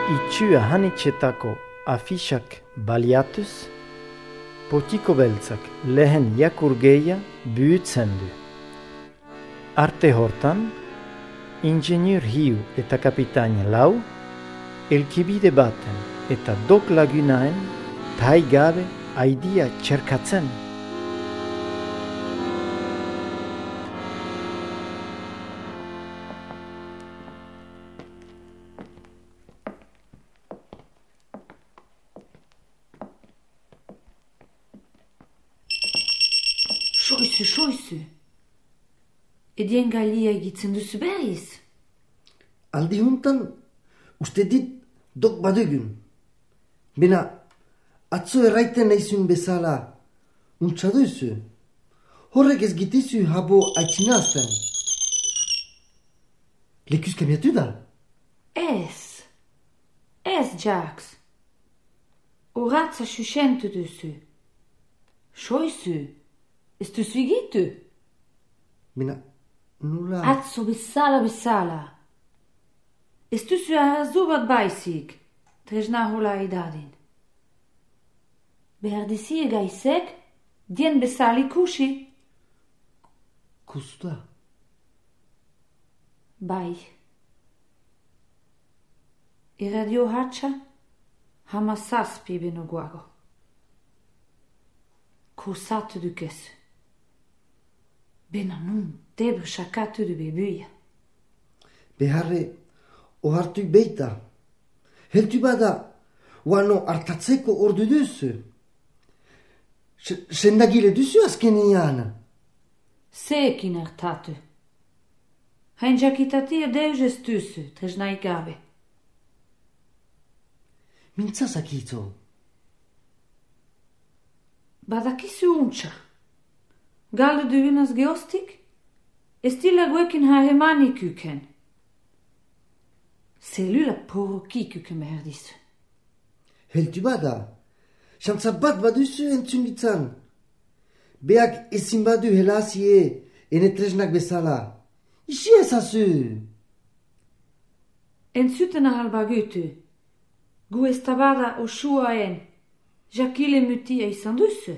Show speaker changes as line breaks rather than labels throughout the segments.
itxua hanitxetako afixak baliatuz, Potiko beltzak lehen jakurgeia buhitzen du. Arte hortan, ingenieur hiu eta kapitain lau, elkibide baten eta dok lagunaen taigabe aidia txerkatzen.
Soizu. Edien galia egitzen duzu berriz?
Aldi huntan, uste dit dok badugun. Bena, atzo erraiten naizun bezala, untsa duzu. Horrek ez gitizu habo aitzinazten. Lekuz kamiatu da?
Ez, Jax. Horatza xuxentu duzu. Soizu. Ez duzu egitu?
Bena, nula...
Atzo bezala. Ez duzu arazo bat baizik, tresna hola edadin. Behar dizie gaizek, dien bezala ikusi.
Kusta?
Bai. Irradio hatxa, hama zazpi beno guago. Kosatu dukesu. Bena nun, debru sakatu du bebuia.
Beharre, ohartu beita. Heltu bada, wano hartatzeko ordu duzu. Sendagile duzu azkenian.
Zeekin hartatu. Hain jakitatia deus ez duzu, tresnai gabe.
Mintza zakito.
Badakizu untxa. Galde duvinas geostik? Estila guekin haremani kuken. Selula poroki kuken behar dizu.
Heltu bada, xantza bat baduzu entzungitzan. Beak ezin badu helazie enetresnak bezala. Isi ezazu.
Entzuten ahal bagutu. Gu ez tabada osuaen. Jakile mutia izan duzu.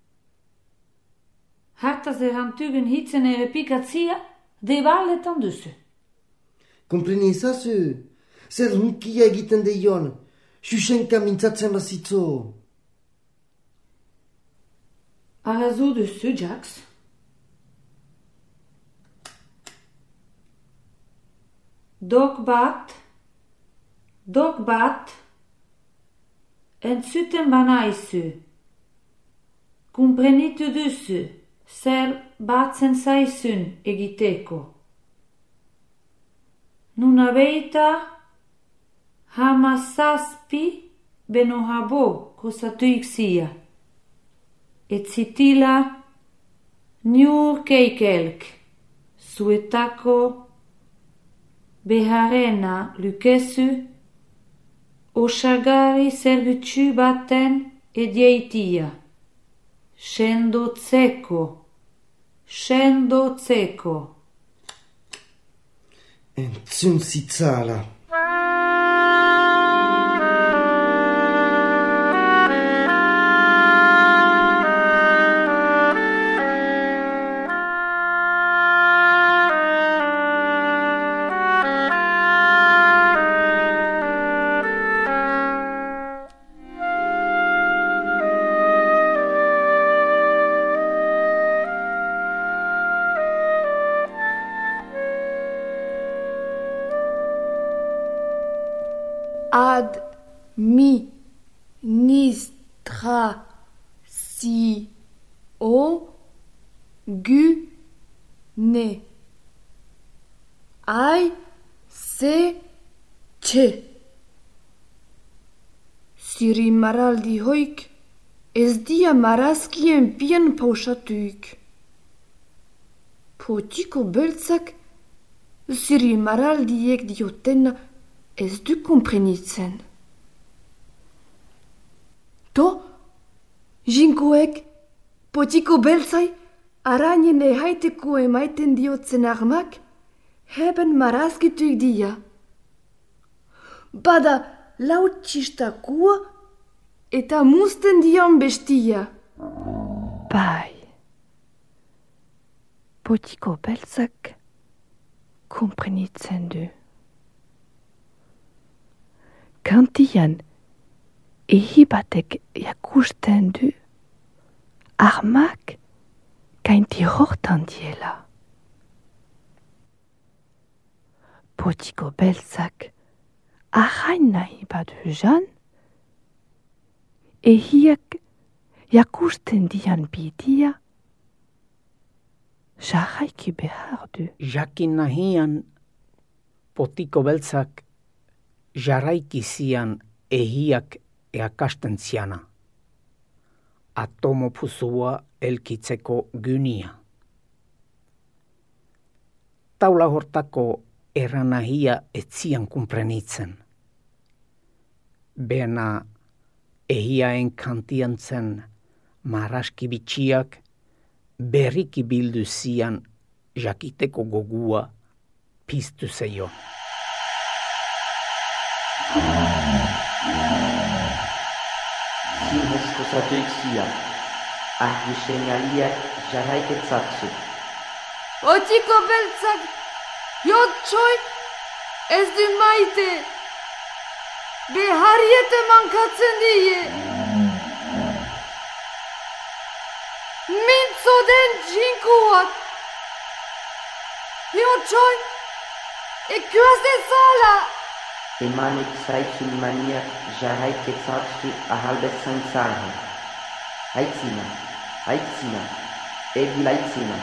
Hartaz erantugen hitzen errepikatzia, debaletan duzu.
Kompreni ezazu, zer hunkia egiten deion, xuxenka mintzatzen bazitzo.
Arazo duzu, Jax. Dok bat, entzuten banaizu. Komprenitu duzu. Zer batzen zaizun egiteko. Nuna beita, hama zazpi beno habo kosatu ikzia. Etzitila, niur keikelk, zuetako, beharena lukesu, osagari zerbitzu baten edieitia. Scendotzeko.
Entzun zitzala.
Administrazione. Siri maraldi hoik, ez dia marazkien bien paušatuik. Potiko beltzak, siri maraldiek diotena ez du komprenitzen. To, jinkoek, potiko beltzai, arainen ehaiteko emaiten diotzen armak, heben marazkituik dia. Bada, lautsistakua eta musten dion bestia.
Bai. Potiko beltzak konprenitzen du. Kantian ehi batek jakusten du armak gainti hortan diela. Potiko beltzak arrain nahi badu jan, ehiak jakusten dian bidia jarraiki behar du.
Jakin nahian potiko beltzak jarraiki zian ehiak eakasten ziana. Atomo pusua elkitzeko gynia. Taula hortako eranahia etzian kumprenitzen. Bena ehiaen kantian zen maraski bitxiak berriki bildu zian jakiteko gogua piztu zeio.
Zinezko zatuik zian, argi seinaliak jarraiketzatzu.
Potiko beltzak jotxoik ez du maite. Behariete mankatzen die. Mintzo den jinkuak. Jotxoik ekuaz dezala.
Emanek zaitzun maniak jarraiketzatzu ahalbezain zarren. Haitzina, ebilaitzina.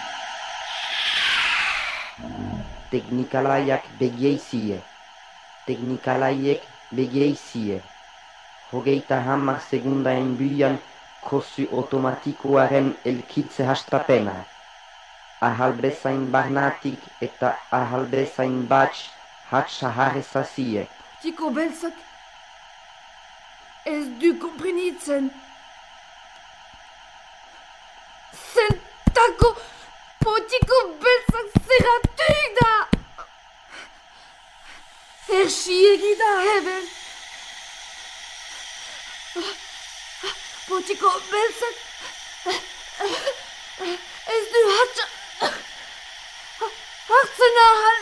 Teknikalaiak begeizie. Teknikalaiek begeizie. 30 segundaen bilan kozu otomatikoaren elkitze hastapena. Ahalbezain barnatik eta ahalbezain batx hatsaharrezazie.
Potiko beltzak ez du komprenitzen. Zentako potiko beltzak zerratuik da. Erxiegi da heben. Potiko beltzak ez du hartzen ahal.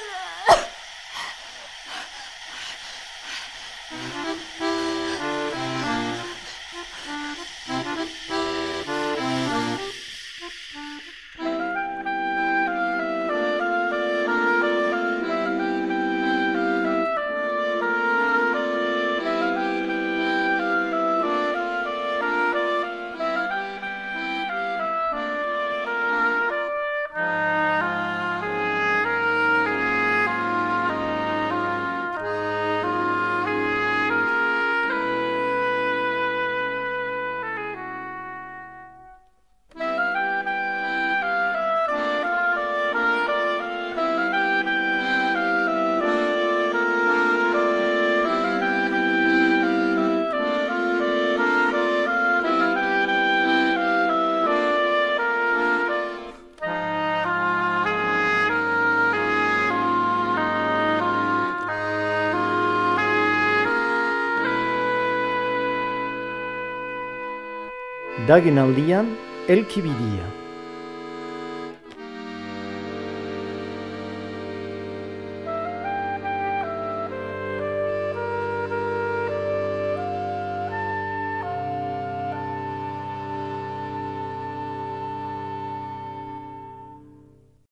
Dagen aldian elkibidia.